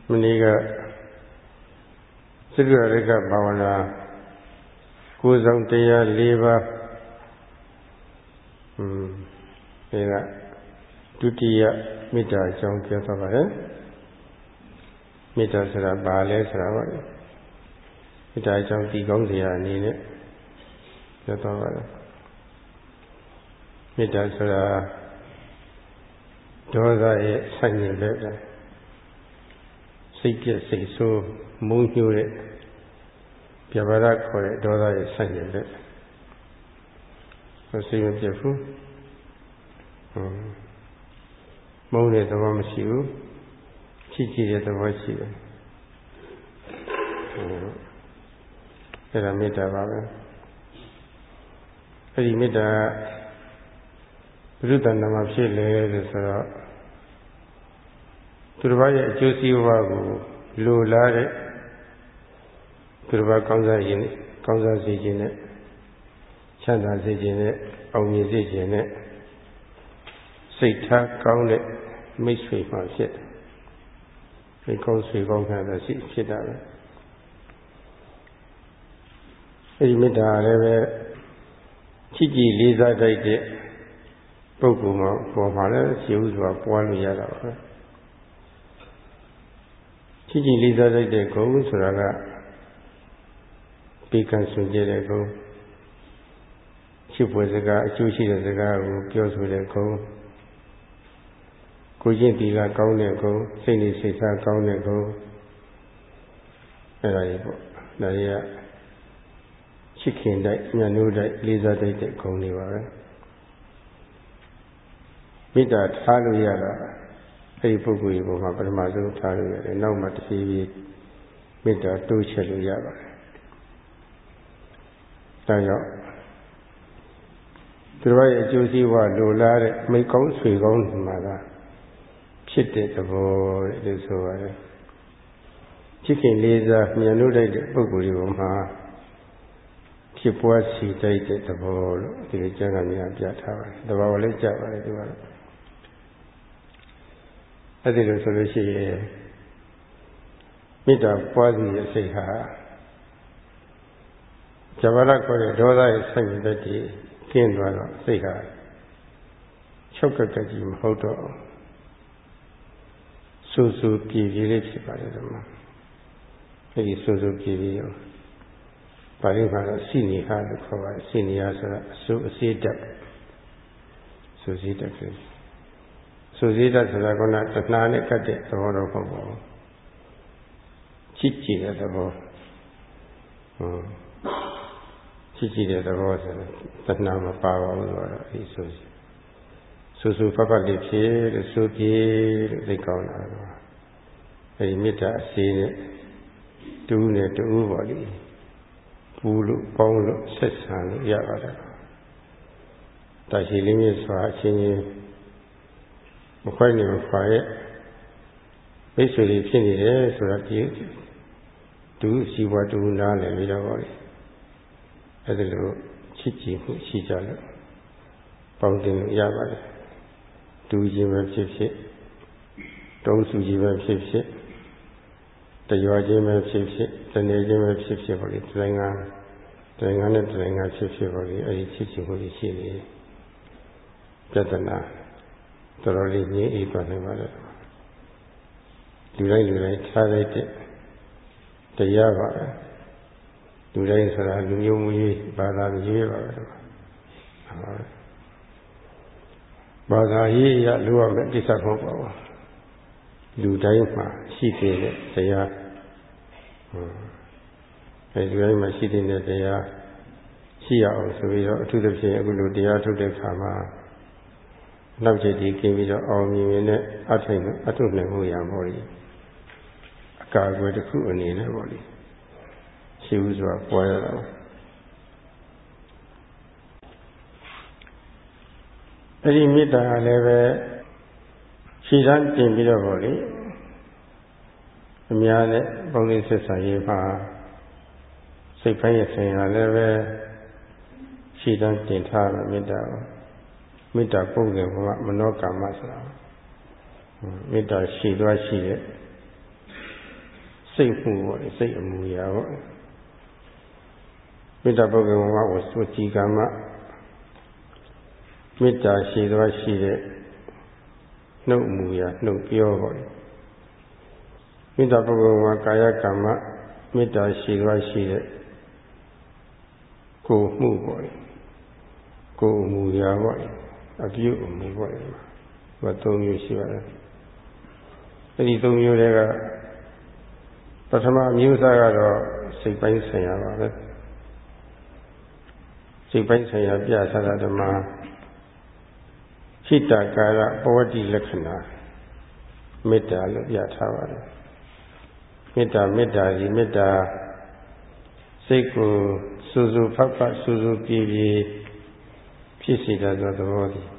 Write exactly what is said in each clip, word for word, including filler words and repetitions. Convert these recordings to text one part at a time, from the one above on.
မနေ့ကသက္ကရကဘာဝနာကိုယ်ဆောင်တရား၄ပါးอืมဒီကဒုတိယမေတ္တာအကြောင်းပြောသွားပါတယ်မေတ္တာဆိုတာဘာလဲဆိုတာပါမေတ္တာအကြောင်းဒီကောင်းစရာအနေနဲ့ပြောသွားပါတယ်မေတ္တာဆိုတာဒေါသရဲ့ဆိုင်ရင်ပဲစိတ်ပြည့်စိတ်ဆိုးမုန်းညှိုးတဲ့ပြဘာရခေါ်တဲ့ဒေါသရဲ့ဆိုင်ရင်ပဲစိတ်မပြတ်ဘူးမုန်းတဲ့သဘောမရှိဘူးချစ်ကြည်တဲ့သဘောရှိတယ်အဲ့ဒါမေတ္တာပါပဲအဲ့ဒီမေတ္တာဘုရုတ္တနာမှာဖြစ်လေလို့ဆိုတော့သူတစ်ပါးရဲ့အကျိုးစီးပွားကိုလိုလားတဲ့သူတစ်ပါးကောင်းစားရင်ကောင်းစားစေခြင်းနဲ့ချမ်းသာစေခြင်းနဲ့အောင်မြင်စေခြင်းနဲ့စိတ်ထားကောင်းတဲ့မိတ်ဆွေမှဖြစ်တယ်။ဒီကောင်းဆွေကောင်းခံတဲ့စိတ်ဖြစ်တာပဲ။အဲဒီမေတ္တာလည်းပဲချစ်ကြည်လေးစားတတ်တဲ့ပုဂ္ဂိုလ်မှာပေါ်မှာလည်းရှိဥစွာပွားလို့ရတာပဲ။ချစ်ကြည်လေးစားတတ်တဲ့ဂုဏ်ဆိုတာကပေကံဆွကြတဲ့ဂုဏ်ချစ်ဖွယ်စကားအကျိုးရှိတဲ့စကားကိုပြောဆိုတဲ့ဂုဏ်ကိုကျင့်တီကကောင်းတဲ့ဂုဏ်စိတ်နေစိတ်ထားကောင်းတဲ့ဂုဏ်အဲ့ဒါကြီးပေါ့ဒါတွေကချစ်ခင်တိုက်ညှဉ်းနှိုးတိုက်လေးစားတိုက်တဲ့ဂုဏ်တွေပါပဲမေတ္တာထားလို့ရတာအဲ့ဒီပုဂ္ဂိုလ်ရဲ့ဘုံမှာပထမဆုံးထားလို့ရတယ်နောက်မှတစ်ဖြည်းဖြည်းမေတ္တာတိုးချဲ့လို့ရပါတယ်ဒါကြောင့်သူတို့ရဲ့အကျိုးစီးပွားလိုလားတဲ့မိကောင်းဆွေကောင်းမှာလားဖြစ်တဲ့သဘောလို့ဆိုရတယ်ချစ်ခင်လေးစားမြတ်လို့တိုက်တဲ့ပုဂ္ဂိုလ်တွေပေါ်မှာဖြစ်ပွားစီတိုက်တဲ့သဘောလို့ဒီလိုကျမ်းဂန်များပြထားပါတယ်သဘောလည်းကြပါတယ်ဒီကတော့အဲ့ဒီလိုဆိုလို့ရှိရင်မေတ္တာပွားစီရဲ့စိတ်ဟာဇဝရခေါ်တဲ့ဒေါသရဲ့ဆိုင်ရတဲ့တည်းကျင်းသွားတော့စိတ်ဟာချုပ်ကက်ကက်ကြီးမဟုတ်တော့ဆူဆူပြေပြေလေးဖြစ်ပါတယ်ဒီမှာအဲ့ဒီဆူဆူပြေပြေရောပါဠိမှာတော့စိနေဟာလို့ခေါ်ပါတယ်စိနေဟာဆိုတာအဆူအစေးတက်ဆူစေးတက်ဖြစ်ဆူစေးတက်ဆိုတာကတဏှာနဲ့ကတ်တဲ့သဘောတော့မဟုတ်ပါဘူးချစ်ကြည်တဲ့သဘောဟုတ်ချစ်ကြည်တဲ့သဘောဆိုတော့တဏှာမပါပါဘူးဆိုတော့အဲဒီဆိုဆူဆူဖတ်ဖတ်လေးဖြစ်လို့ဆူပြေလို့သိကောင်းတာတော့အဲဒီမေတ္တာအစေးနဲ့တူးနဲ့တူးပါလိမ့်ပူလို့ပေါင်းလို့ဆက်ဆံလို့ရပါတယ်တာရှိလေးမြတ်စွာအချင်းချင်းမခွဲနေမခွာရဲ့မိတ်ဆွေတွေဖြစ်နေတယ်ဆိုတော့ဒီတူးစီဝါတူးနားလည်းပြီးတော့ပါလိမ့်အဲ့ဒါလိုချစ်ကြည်မှုရှိကြလို့ပေါင်းတင်လို့ရပါတယ်တူခြင်းပဲဖြစ်ဖြစ်တုံးစုခြင်းပဲဖြစ်ဖြစ်တရွာခြင်းပဲဖြစ်ဖြစ်တနေခြင်းပဲဖြစ်ဖြစ်ပါလိမ့်တိုင်းကတိုင်းကနဲ့တိုင်းကဖြစ်ဖြစ်ပါလိမ့်အဲ့ဒီချစ်ခြင်းမှုရှိနေပြဿနာတော်တော်လေးငြိမ်းအေးသွားနိုင်ပါတယ်လူတိုင်းလူတိုင်းထားလိုက်တဲ့တရားပါပဲလူတိုင်းဆိုတာလူမျိုးမျိုးဘာသာမျိုးပါပဲဘာသာရေးရလို့ရမယ်ကိစ္စမဟုတ်ပါဘူးလူတိုင်းမှာရှိတဲ့တရားအဲဒီတိုင်းမှာရှိတဲ့တရားရှိရအောင်ဆိုပြီးတော့အထူးသဖြင့်အခုလိုတရားထုတ်တဲ့အခါမှာနောက်ကျတည်กินပြီးတော့အောင်မြင်နဲ့အထိုင်အထုနိုင်မှုရပါလိမ့်အကာအကွယ်တစ်ခုအနေနဲ့ပါလိမ့်ရှိဥစွာပွားရတာအဲ့ဒီမေတ္တာလည်းပဲရှင်းတန်းတင်ပြီးတော့ပေါ့လေအများနဲ့ပေါင်းသင်းဆက်ဆံရေးမှာစိတ်ပိုင်းရဆိုင်ရာလည်းပဲရှင်းတန်းတင်ထားတဲ့မေတ္တာမေတ္တာပုံစံကမနောကာမဆိုတာမေတ္တာရှိသွားရှိတဲ့စိတ်မှုပေါ့စိတ်အမူအရာပေါ့မေတ္တာပုဂ္ဂိုလ်ကဝစီကမ္မမေတ္တာရှိသောရှိတဲ့နှုတ်အမူအရာနှုတ်ပြောပေါ့မေတ္တာပုဂ္ဂိုလ်ကကာယကမ္မမေတ္တာရှိသောရှိတဲ့ကိုယ်မှုပေါ့ကိုယ်အမူအရာပေါ့အပြုအမူပေါ့ဘယ်သုံးမျိုးရှိပါလဲအဲဒီသုံးမျိုးတွေကပထမအမျိုးအစားကတော့စိတ်ပိုင်းဆိုင်ရာပါပဲစိတ်ပိုင်းဆိုင်ရာပြသတာဓမ္မစိတ္တကာရပဝတ္တိလက္ခဏာမေတ္တာလို့ပြထားပါတယ်မေတ္တာမေတ္တာဒီမေတ္တာစိတ်ကိုစူးစူးဖတ်ဖတ်စူးစူးပြေးပြေးဖြစ်စေတတ်သောသဘောတည်း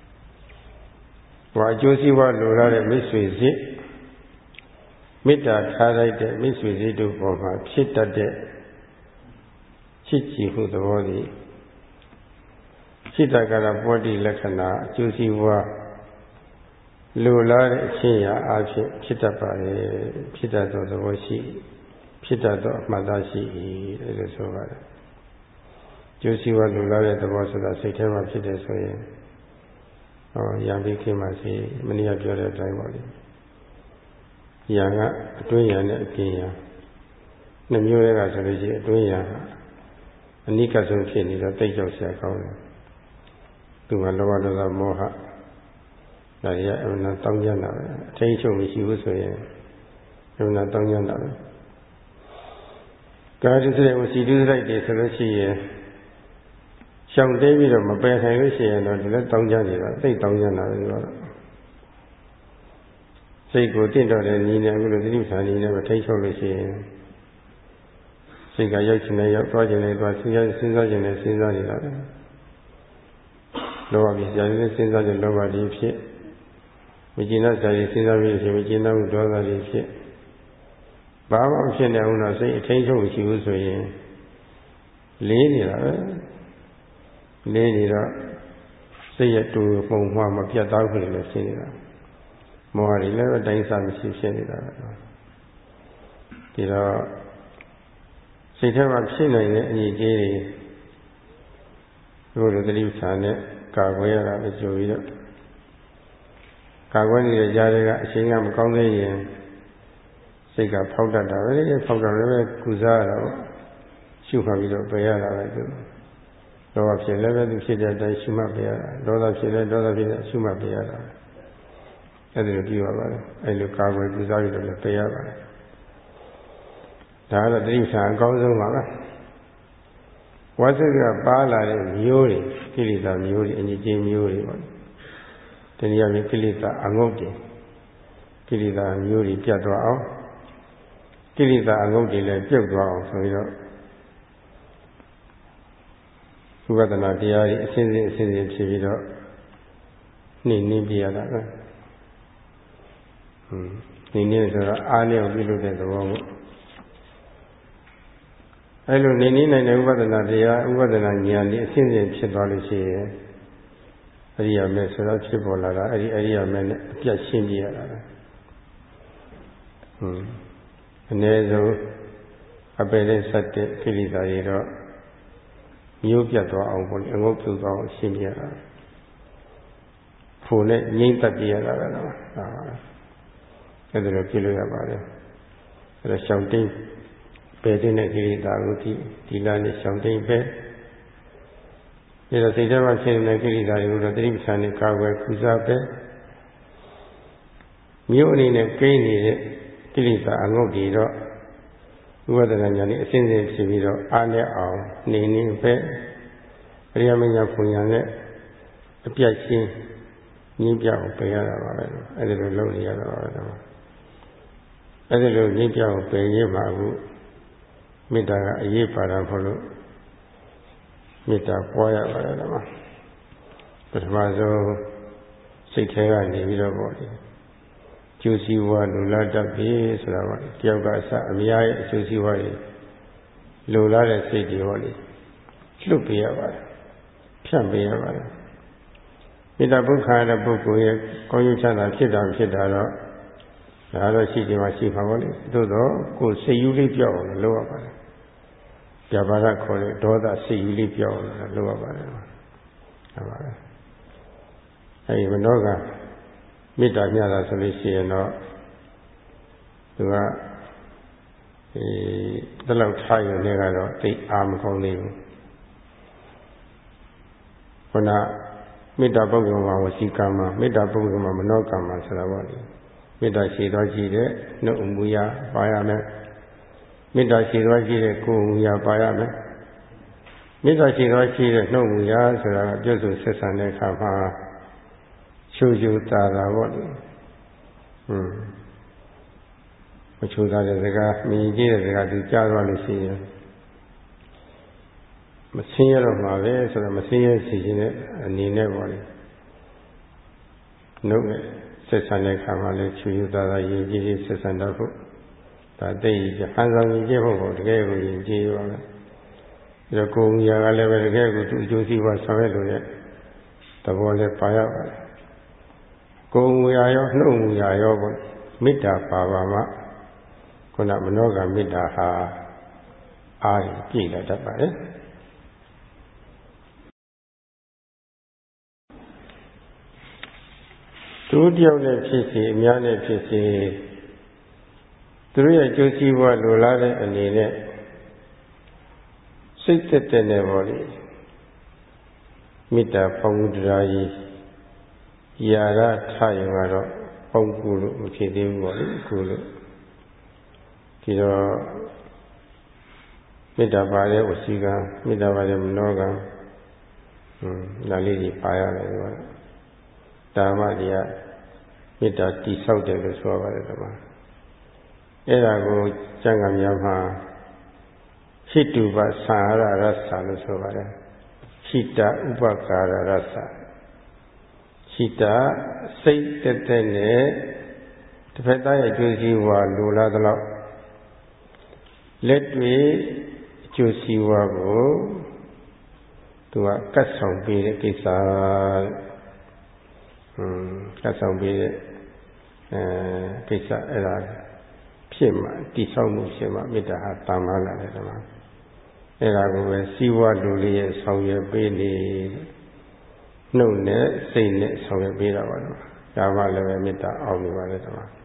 ဘာအကျိုးစီးပွားလိုလားတဲ့မိတ်ဆွေစိတ်မေတ္တာထားလိုက်တဲ့မိတ်ဆွေစိတ်တို့ပေါ်မှာဖြစ်တတ်တဲ့ချစ်ကြည်မှုသဘောတည်းစိတ္တကာရပဝတ္တိလက္ခဏာအကျိုးစီးပွားလိုလားတဲ့အချင်းရာအဖြစ်ဖြစ်တတ်ပါလေဖြစ်တတ်သောသဘောရှိဖြစ်တတ်သောအမှတ်သားရှိတယ်လို့ဆိုပါတယ်ကျိုးစီးပွားလိုလားတဲ့သဘောဆိုတာစိတ်ထဲမှာဖြစ်တယ်ဆိုရင်ဟောရံပြီးခင်မှာစီမနေ့ကပြောတဲ့အတိုင်းပေါ့လေရံကအတွင်းရံနဲ့အပြင်ရံနှမျိုးတွေကဆိုလို့ရှိရင်အတွင်းရံအနိကဆုံးဖြစ်နေတော့တိတ်ကြောက်စရာကောင်းတယ်သူကလောဘဒေါသမောဟဒါတွေကအမှန်တောင်းကြတာပဲအထိန်ချုပ်မရှိဘူးဆိုရင်အမှန်တောင်းကြတာပဲကာယစိတ်ဝစီတုစိတ်တွေဆိုလို့ရှိရင်ရှောင်တဲပြီးတော့မပယ်နိုင်လို့ရှိရင်တော့ဒီလိုတောင်းကြနေတာသိတောင်းကြတာပဲဒီတော့စိတ်ကိုတင့်တော်တဲ့ညီနဲ့အခုလိုသတိပဋ္ဌာန်ညီနဲ့မထိချုပ်လို့ရှိရင်စိတ်ကရောက်ချင်တယ်ရောက်သွားချင်တယ်သွားစဉ်းစားစဉ်းစားချင်တယ်စဉ်းစားနေတာပဲလောဘပြစရာတွေစဉ်းစားကြလောဘတွေဖြစ်မကျင်တဲ့စရာတွေစဉ်းစားပြီးဖြစ်မကျင်တဲ့ဒေါသတွေဖြစ်ဘာမှမဖြစ်နိုင်ဘူးတော့စိတ်အထိန်ချုပ်ရှိဘူးဆိုရင်လေးနေတာပဲလေးနေတော့စိတ်ရတူပုံမှန်မပြတ်သားဘူးလည်းဖြစ်နေတာမောဟတွေလည်းအတိုင်းစားမရှိဖြစ်နေတာပဲဒီတော့စိတ်ထဲမှာဖြစ်နိုင်တဲ့အညီကြီးတွေဘုရားသတိပဋ္ဌာန်နဲ့ကာကွယ်ရတာပဲကြိုပြီးတော့ကာကွယ်နေတဲ့ကြားတွေကအချိန်ကမကောင်းသေးရင်စိတ်ကဖောက်တတ်တာပဲဖောက်တော့လည်းကုစားရတော့ရှုမှတ်ပြီးတော့ပယ်ရတာပဲသူလောဘဖြစ်လည်းပဲသူဖြစ်တဲ့အတိုင်းရှုမှတ်ပယ်ရတာဒေါသဖြစ်လည်းဒေါသဖြစ်တဲ့ရှုမှတ်ပယ်ရတာအဲ့ဒီလိုပြီးပါပါတယ်အဲ့လိုကာကွယ်ကုစားပြီးတော့လည်းပယ်ရပါတယ်ဒါကတော့တိဋ္ဌာန်အကောင်းဆုံးပါပဲဝါစိတ်ကပါလာတဲ့မျိုးတွေကိလေသာမျိုးတွေအညစ်အကြေးမျိုးတွေပေါ့တနည်းအားဖြင့်ကိလေသာအငုတ်တွေကိလေသာမျိုးတွေပြတ်သွားအောင်ကိလေသာအငုတ်တွေလည်းပြုတ်သွားအောင်ဆိုပြီးတော့ဝိပဿနာတရားတွေအစဉ်စဉ်အစဉ်စဉ်ဖြစ်ပြီးတော့နှိမ့်နှင်းပြရတာပဲဟွန်းနှိမ့်နှင်းဆိုတော့အားနဲ့ပြုလုပ်တဲ့သဘောပေါ့အဲလိုနေနေနိုင်တဲ့ဥပဒနာတရားဥပဒနာဉာဏ်ဒီအစဉ်စဉ်ဖြစ်သွားလို့ရှိရင်အရိယာမဲဆိုတော့ဖြစ်ပေါ်လာတာအဲဒီအရိယာမဲနဲ့အပြတ်ရှင်းပြရတာပဲဟွန်းအနည်းဆုံးအပယ်နဲ့ဆက်တဲ့ကိလေသာတွေတော့မျိုးပြတ်သွားအောင်ပေါ့အငုတ်ပြုတ်သွားအောင်ရှင်းပြရတာဖို့နဲ့ငြိမ့်သက်ပြရတာပဲတော့ဒါပါပဲအဲဒါလိုပြလို့ရပါတယ်အဲဒါရှောင်တိတ်ပယ်တဲ့ကိလေသာကိုဒီဒီလားနဲ့ရှောင်တိတ်ပဲဒါစိတ်ထဲမှာဖြစ်နေတဲ့ကိလေသာတွေကိုတော့တိဋ္ဌာန်နဲ့ကာကွယ်ကုစားပဲမြို့အနေနဲ့ကိန်းနေတဲ့ကိလေသာအငုတ်တွေတော့ဥပဒနာညာနဲ့အစဉ်စဉ်ဖြစ်ပြီးတော့အားနဲ့အောင်နေနေပဲအရိယာမညာပုံညာနဲ့အပြတ်ရှင်းငြင်းပြအောင်ပယ်ရတာပါပဲအဲ့ဒီလိုလုပ်နေရတာပါပဲအဲ့ဒီလိုငြင်းပြအောင်ပယ်ရမှာအခုမေတ္တာကအရေးပါတာဖို့လို့မေတ္တာပွားရပါတယ်ကွာပထမဆုံးစိတ်ထဲကနေပြီးတော့ပေါ့လေကျိုးစီးပွားလူလားတတ်ပြီဆိုတာပေါ့တယောက်ကအစအများရဲ့အကျိုးစီးပွားတွေလူလားတဲ့စိတ်တွေဟောလေလွတ်ပေးရပါတယ်ဖြန့်ပေးရပါတယ်မေတ္တာပုခါတဲ့ပုဂ္ဂိုလ်ရဲ့ကောင်းကျိုးချမ်းသာဖြစ်တာဖြစ်တာတော့ဒါတော့ရှိတယ်မှာရှိပါပါလေသို့တော့ကိုယ်စိတ်ယူလေးပြောက်အောင်လုပ်ရပါတယ်ပြပါဒခေါ်တဲ့ဒေါသစိတ်ယူလေးပြောက်အောင်လုပ်ရပါတယ်ဟုတ်ပါပဲအဲဒီမနောကမေတ္တာညတာဆိုလို့ရှိရင်တော့သူကအဲတလောက်ထားရုံနဲ့ကတော့သိအာမကောင်းသေးဘူးခုနမေတ္တာပုဂ္ဂိုလ်မှာဝစီကံမှာမေတ္တာပုဂ္ဂိုလ်မှာမနောကံမှာဆိုတာပေါ့လေမေတ္တာရှိသွားကြည့်တဲ့နှုတ်မူရပါရမယ်မေတ္တာရှိသွားကြည့်တဲ့ကိုယ်မူရပါရမယ်မေတ္တာရှိသွားကြည့်တဲ့နှုတ်မူရဆိုတာကပြုစုဆက်ဆံတဲ့အခါမှာချိုးချိုးတာတာပေါ့လေဟွန်းမချိုးတာတဲ့စကားမြင်ကြည့်တဲ့စကားသူကြားသွားလို့ရှိရင်မဆင်းရတော့မှာပဲဆိုတော့မဆင်းရစီခြင်းနဲ့အနေနဲ့ပေါ့လေနှုတ်နဲ့ဆက်ဆံတဲ့အခါမှာလည်းချူချူသားသားယဉ်ကျေးကျေးဆက်ဆံတော့ဖို့ဒါသိရဟန်ဆောင်ယဉ်ကျေးဖို့ကိုတကယ်ကိုယဉ်ကျေးပါမယ်ပြီးတော့ကိုယ်ကြီးကလည်းပဲတကယ်ကိုသူအကျိုးစီးပွားဆောင်ရွက်လို့ရသဘောလည်းပါရပါတယ်ကိုယ်မူရာရောနှုတ်မူရာရောပေါ့မေတ္တာပါပါမှခုနမနောကမေတ္တာဟာအားပြည့်လာတတ်ပါတယ်သူတယောက်နဲ့ဖြစ်စီအများနဲ့ဖြစ်စီသူတို့ရဲ့ကျိုးစီးပွားလိုလားတဲ့အနေနဲ့စိတ်သက်သက်နဲ့ပေါ့လေမေတ္တာပေါင်းမှုတရားကြီးယာရထရင်ကတော့ပေါင်းကူလို့မဖြစ်သေးဘူးပေါ့လေကူလို့ဒီတော့မေတ္တာပါတဲ့ဝစီကံမေတ္တာပါတဲ့မနောကံဟွန်းဒါလေးကြီးပါရတယ်ဒီကတော့ဒါမှဒီကမေတ္တာတိဆောက်တယ်လို့ဆိုပါတယ်ဒီမှာအဲ့ဒါကိုကျမ်းဂန်များမှာဟိတုပသံဃာရဆာလို့ဆိုပါတယ်ဟိတဥပကာရရဆာဟိတစိတ်တက်တက်နဲ့တစ်ဖက်သားရဲ့အကျိုးစီးပွားလိုလားသလောက်လက်တွေ့အကျိုးစီးပွားကိုသူကကတ်ဆောင်ပေးတဲ့ကိစ္စတဲ့ဟွန်းကတ်ဆောင်ပေးတဲ့အဲကိစ္စအဲ့ဒါဖြစ်မှတိဆောက်မှုဖြစ်မှမေတ္တာဟာတာမလာတယ်ဒီမှာအဲ့ဒါကိုပဲစီးပွားလူလေးရဲ့ဆောင်ရွက်ပေးနေနှုတ်နဲ့စိတ်နဲ့ဆောင်ရွက်ပေးတာပါတော့ဒါမှလည်းပဲမေတ္တာအောင်နေပါလေဒီမှာ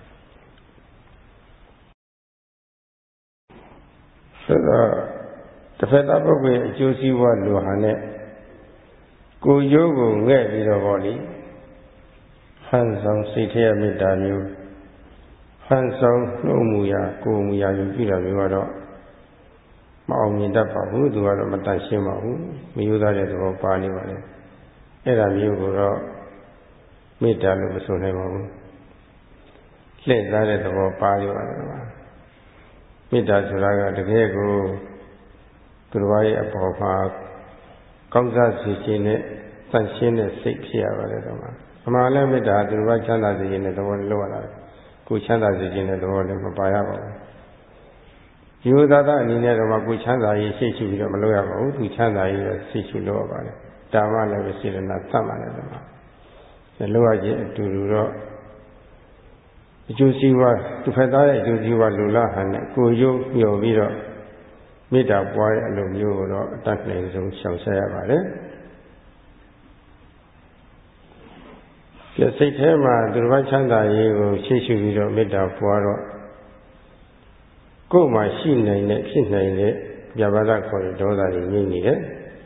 ဆိုတော့တစ်ဖက်သားပုဂ္ဂိုလ်ရဲ့အကျိုးစီးပွားလိုဟာနဲ့ကိုယ်ရိုးကိုငဲ့ပြီးတော့ပေါ့လေဟန်ဆောင်စိတ်ထဲရမေတ္တာမျိုးဟန်ဆောင်နှုတ်မူရာကိုယ်မူရာယူပြတာမျိုးကတော့မအောင်မြင်တတ်ပါဘူးသူကတော့မတတ်ရှင်းပါဘူးမယိုးသားတဲ့သဘောပါနေပါလေအဲ့ဒါမျိုးကိုတော့မေတ္တာလို့မဆိုနိုင်ပါဘူးလှည့်သားတဲ့သဘောပါနေပါလားမေတ္တာဆိုတာကတကယ်ကိုသူတော်ဘာရဲ့အပေါ်မှာကောင်းစားစေခြင်းနဲ့သန့်ရှင်းတဲ့စိတ်ဖြစ်ရပါတယ်တော့မှာအမှန်လည်းမေတ္တာသူတော်ဘာချမ်းသာစေခြင်းနဲ့သဘောနဲ့လောက်ရတာကိုချမ်းသာစေခြင်းနဲ့သဘောနဲ့မပါရပါဘူးဒီဥဒ္ဒအနေနဲ့တော့ကိုချမ်းသာရေးရှိရှိပြီးတော့မလုပ်ရပါဘူးသူချမ်းသာရေးရှိရှိလုပ်ရပါတယ်ဒါမှလည်းပဲစေတနာသတ်မှလည်းတော့မှာလုပ်ရခြင်းအတူတူတော့အကျိုးစီးပွားတစ်ဖက်သားရဲ့အကျိုးစီးပွားလူလားဟန်နဲ့ကိုရုပ်ညှော်ပြီးတော့မေတ္တာပွားတဲ့အလိုမျိုးကိုတော့အတတ်နိုင်ဆုံးရှောင်ရှားရပါတယ်ပြစိတ်ထဲမှာသူတစ်ပါးချမ်းသာရေးကိုရှေ့ရှုပြီးတော့မေတ္တာပွားတော့ကိုယ်မှာရှိနိုင်တဲ့ဖြစ်နိုင်တဲ့ပြဘာဒခေါ်တဲ့ဒေါသတွေငြိမ့်နေတယ်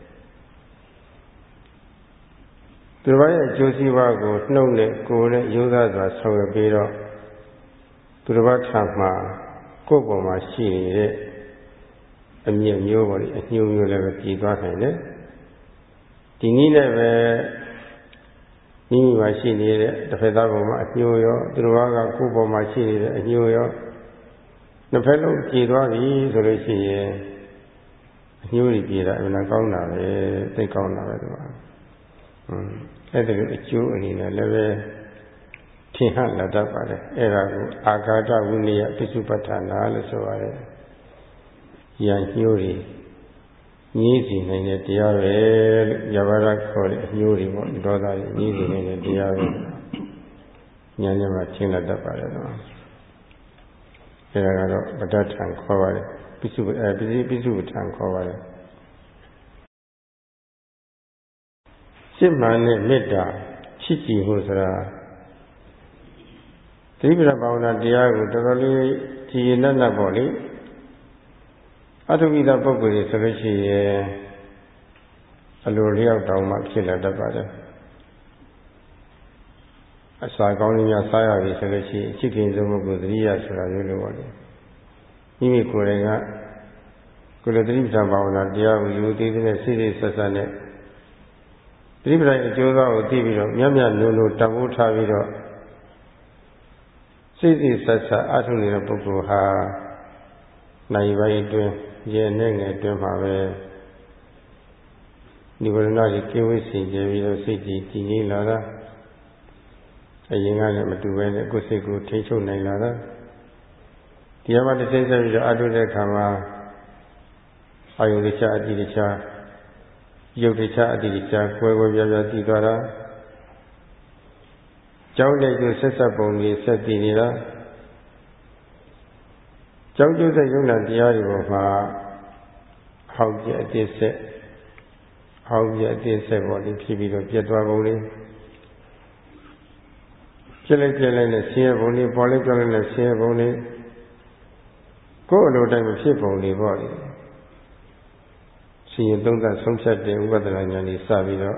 သူတစ်ပါးရဲ့အကျိုးစီးပွားကိုနှုတ်နဲ့ကိုယ်နဲ့ရိုးသားစွာဆောင်ရွက်ပြီးတော့သူတစ်ပါးထံမှာကိုယ်ပေါ်မှာရှိနေတဲ့အမြင့်မျိုးပေါ်လေအညှိုးမျိုးလည်းပဲပြည်သွားနိုင်တယ်ဒီနည်းနဲ့ပဲမိမိမှာရှိနေတဲ့တစ်ဖက်သားပေါ်မှာအညှိုးရောသူတစ်ပါးကကိုယ်ပေါ်မှာရှိနေတဲ့အညှိုးရောနှစ်ဖက်လုံးပြည်သွားပြီဆိုလို့ရှိရင်အညှိုးတွေပြည်တာအမှန်ကောင်းတာပဲသိကောင်းတာပဲသူကอืมအဲ့ဒါလိုအကျိုးအနေနဲ့လည်းပဲထင်ဟလာတတ်ပါတယ်အဲ့ဒါကိုအာဃာတဝိနည်းပိစုပဋ္ဌာနာလို့ဆိုပါတယ်ရန်ညှိုးတွေညည်းစီနိုင်တဲ့တရားပဲလို့ယဘာရခေါ်တဲ့အညှိုးတွေပေါ့ဒေါသတွေညည်းစီနိုင်တဲ့တရားပဲဉာဏ်နဲ့မှထင်လာတတ်ပါတယ်နော်အဲဒါကတော့ပဋ္ဌာန်းခေါ်ပါတယ်ပိစုအဲပိစုပိစုပဋ္ဌာန်းခေါ်ပါတယ်စစ်မှန်တဲ့မေတ္တာချစ်ကြည်မှုဆိုတာသတိပဋ္ဌာန်ဘာဝနာတရားကိုတော်တော်လေးကြည်နက်နက်ပေါ့လေအထုပိသပုဂ္ဂိုလ်တွေဆိုလို့ရှိရင်အလိုလျောက်တောင်မှဖြစ်လာတတ်ပါတယ်အစာကောင်းများစားရပြီဆိုလို့ရှိရင်အချစ်ခင်ဆုံးပုဂ္ဂိုလ်သတိရဆိုတာမျိုးလိုပေါ့လေမိမိကိုယ်တိုင်ကကုလသတိပဋ္ဌာန်ဘာဝနာတရားကိုယူသေးတဲ့စိစိဆက်ဆက်နဲ့သတိပဋ္ဌာန်အကျိုးသောကိုသိပြီးတော့မြတ်မြတ်နိုးနိုးတမိုးထားပြီးတော့စိစိဆက်ဆက်အထုနေတဲ့ပုဂ္ဂိုလ်ဟာနိုင်ပိုင်းအတွင်းရဲ့နဲ့ငယ်အတွင်းမှာပဲနိဗ္ဗာန်ကြီးကိဝိစင်ကြပြီးတော့စိတ်ကြည်ကြည်ငြိမ်လာတာအရင်ကလည်းမတူပဲနဲ့ကိုယ်စိတ်ကိုထိန်းချုပ်နိုင်လာတာဒီမှာတစ်စိမ့်ဆက်ပြီးတော့အထုတဲ့အခါမှာအာယုတ္တအတ္တိတ္တယုတ်တ္တအတ္တိတ္တကွယ်ကွယ်ပြားပြားသိသွားတာကြောင်းတဲ့ကျိုးဆက်ဆက်ပုံကြီးဆက်တည်နေတာကြောင်းကျိုးဆက်ယုံနာတရားတွေပေါ်မှာဟောက်ပြအတိဆက်ဟောက်ပြအတိဆက်ပေါ်ပြီးဖြစ်ပြီးတော့ပြတ်သွားပုံလေးပြက်လိုက်ပြက်လိုက်နဲ့ဆင်းရဲပုံလေးပေါ်လိုက်ပြောက်လိုက်နဲ့ဆင်းရဲပုံလေးကိုယ်အလိုတိုင်းမဖြစ်ပုံလေးပေါ့လေရှင်သုံးသပ်ဆုံးဖြတ်တဲ့ဥပဒနာဉာဏ်ကြီးစပြီးတော့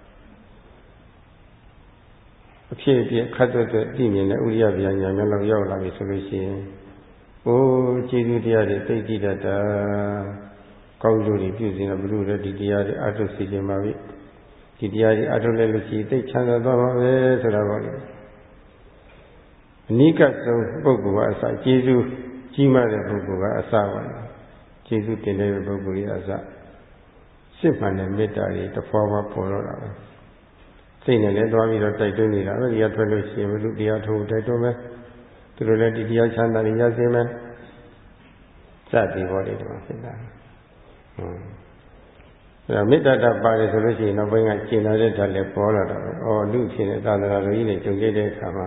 အဖြစ်အပျက်ခတ်သွက်သွက်သိမြင်တဲ့ဥရိယဗျာဉာဏ်မျိုးလောက်ရောက်လာပြီဆိုလို့ရှိရင်အိုးကျေးဇူးတရားတွေသိသိတတ်တာကောင်းကျိုးတွေပြုစင်တော့ဘုလို့လည်းဒီတရားတွေအထုစီခြင်းပါပြီဒီတရားတွေအထုလဲလို့ရှိရင်သိချမ်းသာသွားပါပဲဆိုတာပေါ့လေအနိကဆုံးပုဂ္ဂိုလ်ကအစကျေးဇူးကြီးမားတဲ့ပုဂ္ဂိုလ်ကအစပါလေကျေးဇူးတင်တဲ့ပုဂ္ဂိုလ်ကြီးအစစစ်မှန်တဲ့မေတ္တာတွေတစ်ဖွာဖွာပေါ်တော့တာပဲစိတ်နဲ့လည်းသွားပြီးတော့တိုက်တွန်းနေတာပဲဒီကထွက်လို့ရှိရင်ဘုလို့တရားထုတ်တိုက်တွန်းမယ်သူတို့လည်းဒီတရားချမ်းသာတွေရစေမယ်စသည်ပေါ်တယ်ဒီမှာဖြစ်တာဟုတ်အဲမေတ္တာတပါတယ်ဆိုလို့ရှိရင်နောက်ပိုင်းကကျင်လာတဲ့ဓာတ်လည်းပေါ်လာတာပဲဩလူဖြစ်တဲ့သာသနာတော်ကြီးတွေကြုံကြတဲ့အခါမှာ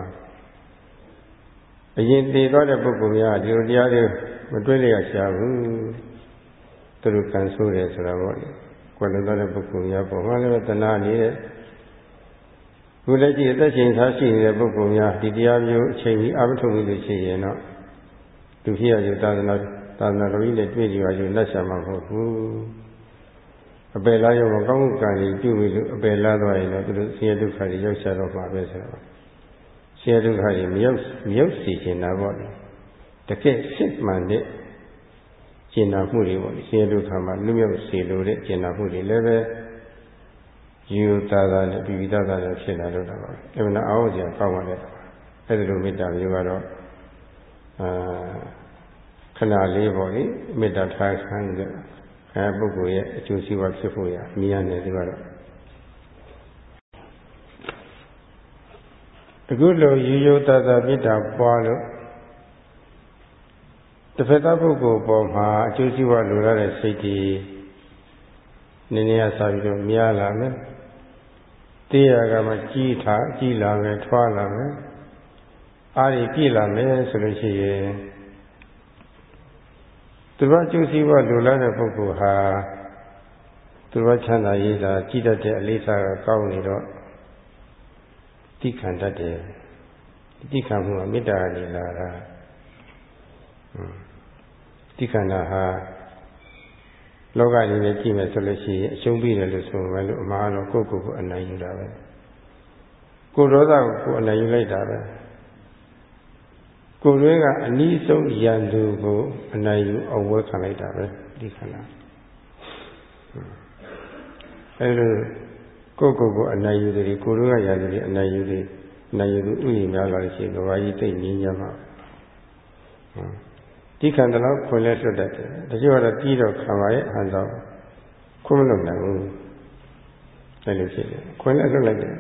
အရင်တည်သွားတဲ့ပုဂ္ဂိုလ်များဒီလိုတရားတွေမတွေ့လျက်ရှာဘူးသူတို့ကံဆိုးတယ်ဆိုတာပေါ့လေကွယ်လွန်သွားတဲ့ပုဂ္ဂိုလ်များပေါ်မှာလည်းတဏှာနေတဲ့ခုလက်ရှိအသက်ရှင်ထားရှိနေတဲ့ပုဂ္ဂိုလ်များဒီတရားမျိုးအချိန်ကြီးအမထုတ်လို့ရှိရင်တော့သူဖြစ်ရယူသာသနာသာသနာတော်ကြီးနဲ့တွေ့ကြရယူလက်ဆံမှာမဟုတ်ဘူးအပယ်လားရောမကောင်းမှုကံကြီးပြုပြီးလို့အပယ်လားသွားရင်တော့သူတို့ဆင်းရဲဒုက္ခတွေရောက်ချတော့မှာပဲဆိုတော့ဆင်းရဲဒုက္ခတွေမရောက်မရောက်စီချင်တာပေါ့လေတကယ်စစ်မှန်တဲ့ကျင်နာမှုတွေပေါ့လေဆင်းရဲဒုက္ခမှာလွတ်မြောက်စေလိုတဲ့ကျင်နာမှုတွေလည်းပဲယူသားသားနဲ့ပြီးပြီးသားသားနဲ့ဖြစ်လာတော့တာပါအမှန်အောင်ကြကောင်းပါလေအဲ့ဒီလိုမေတ္တာမျိုးကတော့အာခဏလေးပေါ့လေမေတ္တာထားခံကြအဲပုဂ္ဂိုလ်ရဲ့အကျိုးစီးပွားဖြစ်ဖို့ရမြင်ရတယ်ဒီကတော့အခုလိုယူယူသားသားမေတ္တာပွားလို့တစ်ဖက်သားပုဂ္ဂိုလ်ပေါ်မှာအကျိုးစီးပွားလိုရတဲ့စိတ်ကြီးနည်းနည်းအစားပြီးတော့များလာမယ်တရားကမှကြီးထားကြီးလာမယ်ထွားလာမယ်အားရပြည့်လာမယ်ဆိုလို့ရှိရင်သူတော်ကျိုးစီးပွားလိုလားတဲ့ပုဂ္ဂိုလ်ဟာသူတော်ချမ်းသာရေးတာကြီးတတ်တဲ့အလေးစားကကောင်းနေတော့တိခံတတ်တယ်တိခံမှုကမေတ္တာနေလာတာတိခန္ဓာဟာလောကကြီးနဲ့ကြည့်မယ်ဆိုလို့ရှိရင်အရှုံးပြီးတယ်လို့ဆိုမယ်လို့အမှားတော့ကိုယ့်ကိုယ်ကိုအနိုင်ယူတာပဲကိုယ်ဒေါသကိုကိုယ်အနိုင်ယူလိုက်တာပဲကိုယ်တွေကအနည်းဆုံးရန်သူကိုအနိုင်ယူအဝဲခံလိုက်တာပဲဒီခန္ဓာအဲလိုကိုယ့်ကိုယ်ကိုအနိုင်ယူတယ်ကိုယ်တို့ကရန်သူတွေအနိုင်ယူတယ်အနိုင်ယူသူဥယျာဉ်များလာလို့ရှိရင်ဘာကြီးသိငြင်းကြမှာဒီခန္ဓာတော့ခွင်လဲလွတ်တတ်တယ်တချို့ကတော့ပြီးတော့ခံပါရဲ့အဟံဆောင်ခွင်မလွတ်နိုင်ဘူးအဲ့လိုဖြစ်တယ်ခွင်လဲလွတ်လိုက်တယ်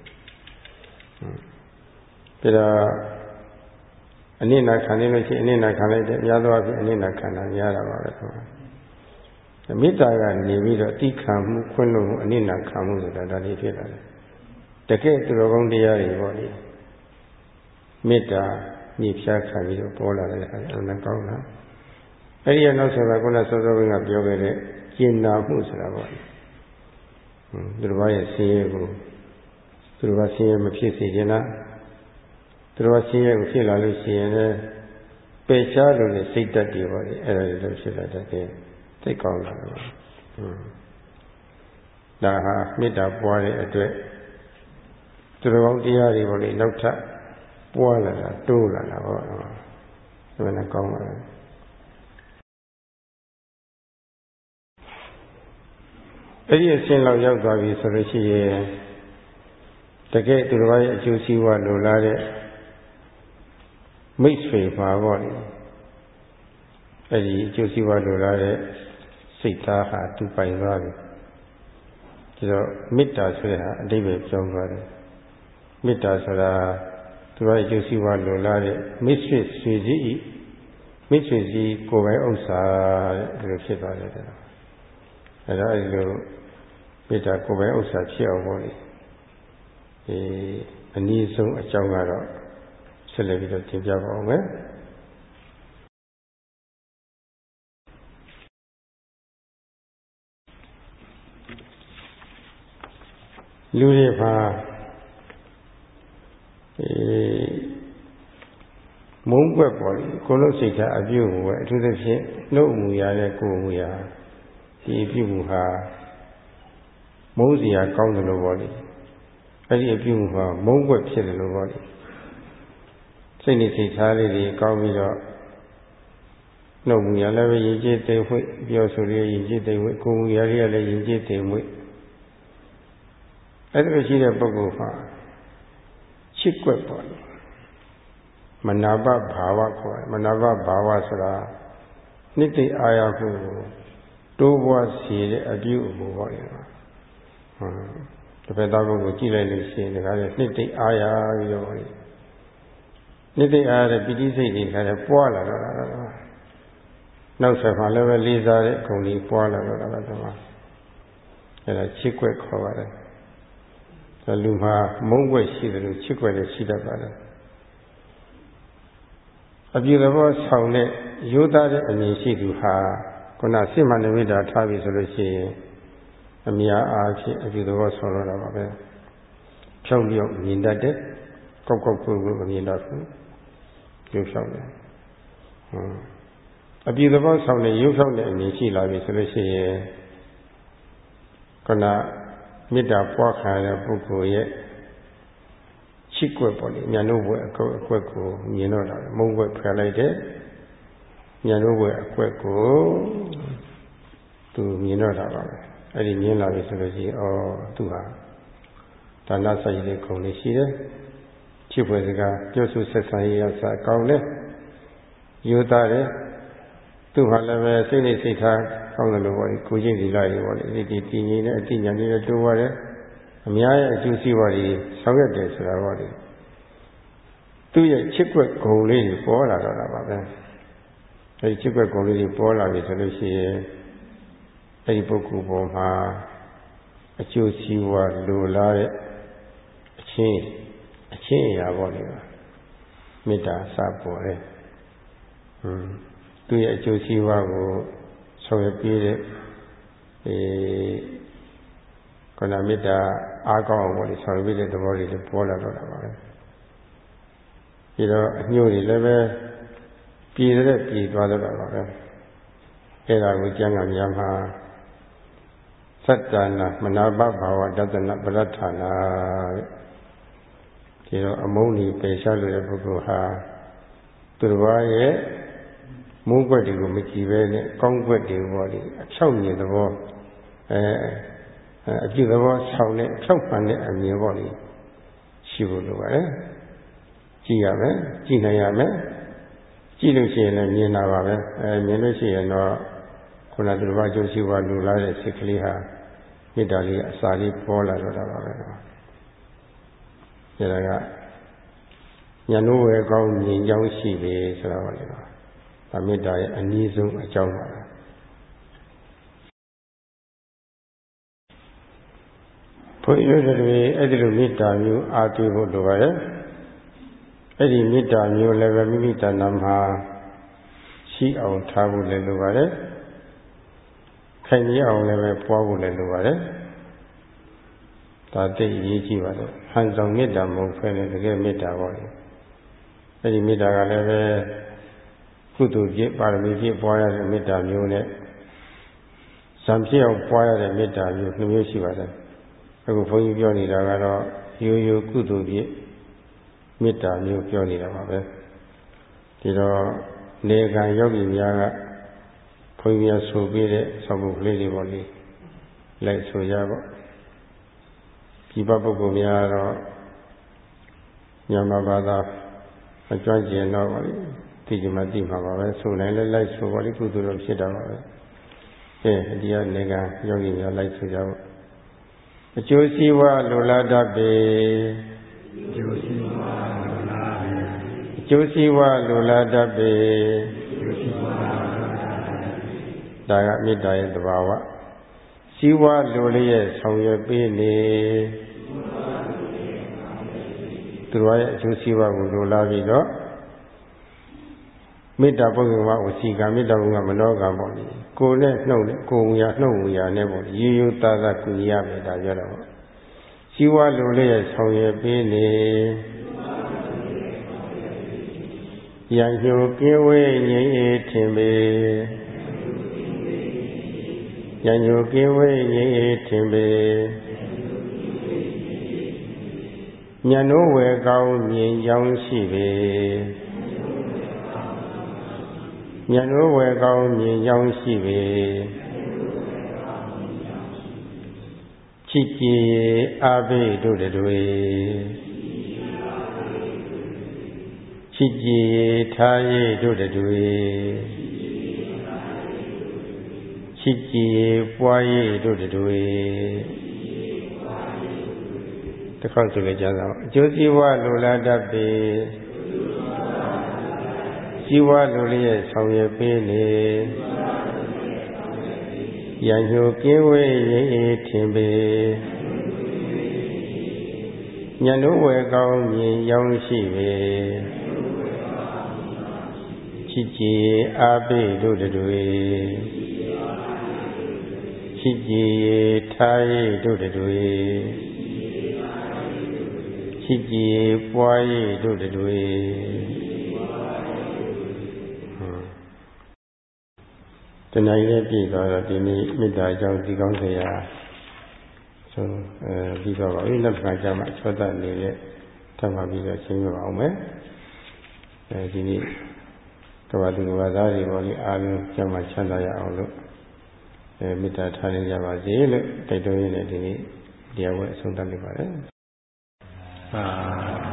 ပြီးတော့အနစ်နာခံနေလို့ရှိရင်အနစ်နာခံလိုက်တယ်များသောအားဖြင့်အနစ်နာခံတာများတာပါပဲဆိုတော့မေတ္တာကနေပြီးတော့တိခံမှုခွင်လို့မှုအနစ်နာခံမှုဆိုတာဒါလေးဖြစ်လာတယ်တကယ်သူတော်ကောင်းတရားတွေပေါ့လေမေတ္တာမြေဖြားခံပြီးတော့ပေါ်လာတဲ့အခါအမှန်ကောင်းတာအဲ့ဒီနောက်ဆက်ပါခုနစောစောကပြောခဲ့တဲ့ကျင်နာမှုဆိုတာပေါ့သူတော်ဘာရဲ့ဆင်းရဲကိုသူတော်ဘာဆင်းရဲမဖြစ်စေချင်လားသူတော်ဘာဆင်းရဲကိုဖြစ်လာလို့ရှိရင်လည်းပယ်ရှားလို့လည်းစိတ်တတ်တယ်ပေါ့လေအဲ့ဒါတွေလည်းဖြစ်လာတတ်တယ်သိကောင်းလာတယ်ပေါ့ဒါဟာမေတ္တာပွားတဲ့အတွက်သူတော်ကောင်းတရားတွေပေါ့လေနောက်ထပ်ပွားလာတာတိုးလာတာပေါ့ဒါလည်းကောင်းပါလားအဲ့ဒီအဆင့်လောက်ရောက်သွားပြီဆိုလို့ရှိရင်တကယ်သူတော်ဘာရဲ့အကျိုးစီးပွားလိုလားတဲ့မိတ်ဆွေပါပေါ့လေအဲ့ဒီအကျိုးစီးပွားလိုလားတဲ့စိတ်သားဟာသူပိုင်သွားပြီဒါတော့မေတ္တာဆိုတဲ့ဟာအတိပ္ပယ်ပြောင်းသွားတယ်မေတ္တာဆိုတာသူတော်ရဲ့အကျိုးစီးပွားလိုလားတဲ့မိတ်ဆွေဆွေကြီးဤမိတ်ဆွေကြီးကိုယ်ပိုင်ဥစ္စာတဲ့ဒီလိုဖြစ်သွားတယ်တဲ့အဲဒါအဲဒီလိုမေတ္တာကိုယ်ပိုင်ဥစ္စာဖြစ်အောင်ပေါ့လေဒီအနည်းဆုံးအကြောင်းကတော့ဆက်လက်ပြီးတော့သင်ပြပါအောင်မယ်လူတွေပါအဲမုန်းကွက်ပေါ်လေကိုလို့စိတ်ထားအပြုတ်ကိုအထူးသဖြင့်နှုတ်မူရတဲ့ကိုယ်မူရဒီအပြုတ်မှုဟာမုန်းစရာကောင်းတယ်လို့ပေါ့လေအဲ့ဒီအပြုတ်မှုဟာမုန်းကွက်ဖြစ်တယ်လို့ပေါ့လေစိတ်နဲ့စိတ်ထားလေးတွေကောင်းပြီးတော့နှုတ်မူရလည်းပဲရင်ကျေးသိမ့်ဝှေ့ပြောဆိုရရင်ကျေးသိမ့်ဝှေ့ကိုယ်မူရလေးကလည်းရင်ကျေးသိမ့်ဝှေ့အဲ့ဒီလိုရှိတဲ့ပုဂ္ဂိုလ်ဟာချစ်ကွက်ပေါ့လေမနာပဘာဝခေါ်တယ်မနာပဘာဝဆိုတာနှစ်သိအာရမှုကိုတိုးပွားစေတဲ့အပြုအမူပေါ့လေဟုတ်တစ်ဖက်သားပုဂ္ဂိုလ်ကြည့်လိုက်လို့ရှိရင်ဒါကလည်းနှစ်သိအာရပြီးတော့ပေါ့လေနှစ်သိအာရတဲ့ပိဋိစိတ်တွေခါလည်းပွားလာတော့တာနောက်ဆက်မှာလည်းပဲလေးစားတဲ့ဂုဏ်တွေပွားလာတော့တာတော့အဲ့ဒါချစ်ကွက်ခေါ်ပါတယ်လူမှာမုန်းွက်ရှိတယ်လို့ချစ်ွက်လည်းရှိတတ်ပါတယ်အပြုသဘောဆောင်တဲ့ရိုးသားတဲ့အမြင်ရှိသူဟာခုနစိတ်မှန်နိမိတ်တာထားပြီဆိုလို့ရှိရင်အများအားဖြင့်အပြုသဘောဆောင်တော့တာပါပဲဖြောင်းပြောင်းမြင်တတ်တဲ့ကောက်ကောက်ကွယ်ကွယ်မမြင်တတ်ဘူးရုပ်ဖြောင်းတယ်အပြုသဘောဆောင်တဲ့ရုပ်ဖြောင်းတဲ့အမြင်ရှိလာပြီဆိုလို့ရှိရင်ခုနမေတ္တာပွားခံရတဲ့ပုဂ္ဂိုလ်ရဲ့ချစ်ကွက်ပေါ့လေဉာဏ်တို့ဘွယ်အကွက်အကွက်ကိုမြင်တော့တာမုန်းကွက်ဖယ်လိုက်တဲ့ဉာဏ်တို့ဘွယ်အကွက်ကိုသူမြင်တော့တာပါပဲအဲ့ဒီမြင်လာပြီဆိုလို့ရှိရင်ဩသူဟာဒါနစိုက်တဲ့ခုံလေးရှိတယ်ချစ်ဖွယ်စကားပြောဆိုဆက်ဆံရေးအစကောင်းတယ်ယူသားတယ်သူဟာလည်းပဲစိတ်နဲ့စိတ်ထားကောင်းတယ်လို့ပေါ့လေကိုချင်းဒီလာတွေပေါ့လေဒီဒီတည်ငြိမ်တဲ့အတိညာလေးနဲ့တိုးသွားတယ်အများရဲ့အကျိုးစီးပွားတွေဆောင်ရွက်တယ်ဆိုတာပေါ့လေသူ့ရဲ့ချစ်ကွက်ဂုဏ်လေးတွေပေါ်လာတော့တာပါပဲအဲဒီချစ်ကွက်ဂုဏ်လေးတွေပေါ်လာပြီဆိုလို့ရှိရင်အဲဒီပုဂ္ဂိုလ်ပေါ်မှာအကျိုးစီးပွားလိုလားတဲ့အချင်းအချင်းအရာပေါ့လေမေတ္တာစပေါ်တယ်ဟွန်းသူ့ရဲ့အကျိုးစီးပွားကိုဆောင်ရွက်ပေးတဲ့အဲခန္ဓာမေတ္တာအားကောင်းအောင်ပေါ့လေဆောင်ရွက်ပေးတဲ့သဘောတွေလည်းပေါ်လာတော့တာပါပဲပြီးတော့အညှို့တွေလည်းပဲပြည်တဲ့ပြည်သွားတော့တာပါပဲအဲ့ဒါကိုကျမ်းဂန်များမှာသတ္တနာမနာပဘာဝတသနာပရဋ္ဌာနာဒီတော့အမုန်းကြီးပယ်ရှားလို့တဲ့ပုဂ္ဂိုလ်ဟာသူတစ်ပါးရဲ့မုန်းကွက်တွေကိုမကြည့်ပဲနဲ့ကောင်းကွက်တွေပေါ့လေအဖြောင့်မြင်သဘောအဲအပြုသဘောဆောင်တဲ့အဖြောင့်မှန်တဲ့အမြင်ပေါ့လေရှိဖို့လိုပါတယ်ကြည့်ရမယ်ကြည့်နိုင်ရမယ်ကြည့်လို့ရှိရင်လည်းမြင်တာပါပဲအဲမြင်လို့ရှိရင်တော့ခုနသူတစ်ပါးကျိုးရှိပါလူလားတဲ့စိတ်ကလေးဟာမေတ္တာလေးအစာလေးပေါ်လာတော့တာပါပဲဒါကညာနိုးဝဲကောင်းမြင်ကြောင်းရှိပြီဆိုတာပါလေဒါမေတ္တာရဲ့အနည်းဆုံးအကြောင်းပါပဲဘုရားတွေအဲ့ဒီလိုမေတ္တာမျိုးအားသွေးဖို့လိုပါရဲ့အဲ့ဒီမေတ္တာမျိုးလည်းပဲမိမိတဏ္ဍာမှာရှိအောင်ထားဖို့လည်းလိုပါတယ်ခိုင်မြဲအောင်လည်းပဲပွားဖို့လည်းလိုပါတယ်ဒါသိအရေးကြီးပါတယ်ဟန်ဆောင်မေတ္တာမဟုတ်ဘဲနဲ့တကယ်မေတ္တာပေါ့လေအဲ့ဒီမေတ္တာကလည်းပဲကုသိုလ်ပြည့်ပါရမီပြည့်ပွားရတဲ့မေတ္တာမျိုးနဲ့ဇံပြည့်အောင်ပွားရတဲ့မေတ္တာမျိုးနှစ်မျိုးရှိပါတယ်အခုဘုန်းကြီးပြောနေတာကတော့ရိုးရိုးကုသိုလ်ပြည့်မေတ္တာမျိုးပြောနေတာပါပဲဒီတော့နေကံယောဂီများကဘုန်းကြီးများဆိုပေးတဲ့ဆောက်ဖို့ကလေးတွေပေါ့လေလိုက်ဆိုရပေါ့ဒီဘပုဂ္ဂိုလ်များတော့မြန်မာဘာသာမကြွကျင်တော့ပါဘူးဒီကမှသိမှာပါပဲဆိုနိုင်လဲလိုက်ဆိုပါလိကုသိုလ်တော့ဖြစ်တာပါပဲအဲဒီကနေကယောဂီများလိုက်ဆိုကြပေါ့အကျိုးစီးပွားလိုလားတတ်ပေအကျိုးစီးပွားလိုလားပေအကျိုးစီးပွားလိုလားတတ်ပေအကျိုးစီးပွားလိုလားတတ်ပေဒါကမေတ္တာရဲ့သဘာဝစီးပွားလိုလျက်ဆောင်ရွက်ပေးနေသူတို့ရဲ့အကျိုးစီးပွားကိုလိုလားပြီးတော့မေတ္တာပုဂ္ဂိုလ်မှာဝစီကမေတ္တာပုဂ္ဂိုလ်ကမနောကပေါ့လေကိုယ်နဲ့နှုတ်နဲ့ကိုယ်ဝရနှုတ်ဝရနဲ့ပေါ့ရိုးရိုးသားသားကုညီရမယ်ဒါပြောတော့စီဝါလိုလေးရဲ့ဆောင်ရွက်ပေးနေရန်ညိုကင်းဝေးငြိမ်းအေးထင်ပေရန်ညိုကင်းဝေးငြိမ်းအေးထင်ပေညနိုးဝယ်ကောင်းမြင်ကြောင်းရှိပေညနိုးဝယ်ကောင်းမြင်ကြောင်းရှိပေချစ်ကြည်အာဘိတို့တွေချစ်ကြည်ထားရတို့တွေချစ်ကြည်ပွားရတို့တွေတခါဆိုကြကြအောင်အကျိုးစီးပွားလိုလားတတ်ပေစီဝါလိုလျက်ဆောင်ရွက်ပေးနေရန်ညိုကင်းဝေးရိပ်အေးထင်ပေညနိုးဝယ်ကောင်းမြင်ရောင်းရှိပေချစ်ကြည်အာပိတို့တွေချစ်ကြည်ထားရတို့တွေချစ်ကြည်ပွားရတို့တွေတဏှာရဲ့ပြည့်သွားတော့ဒီနေ့မေတ္တာကြောင့်ဒီကောင်းစရာဆိုအဲပြီးတော့ပါပြီနောက်တစ်ခါကျမှချောတတ်နေတဲ့ထပ်မှပြီးတော့ရှင်းပြပါအောင်မယ်အဲဒီနေ့ကဘာသူကဘာသားတွေပေါ်လေးအားလုံးကျမ်းမှချမ်းသာရအောင်လို့အဲမေတ္တာထားနေကြပါစေလို့တိုက်တွန်းရင်းနဲ့ဒီနေ့တရားဝဲအဆုံးသတ်လိုက်ပါတယ်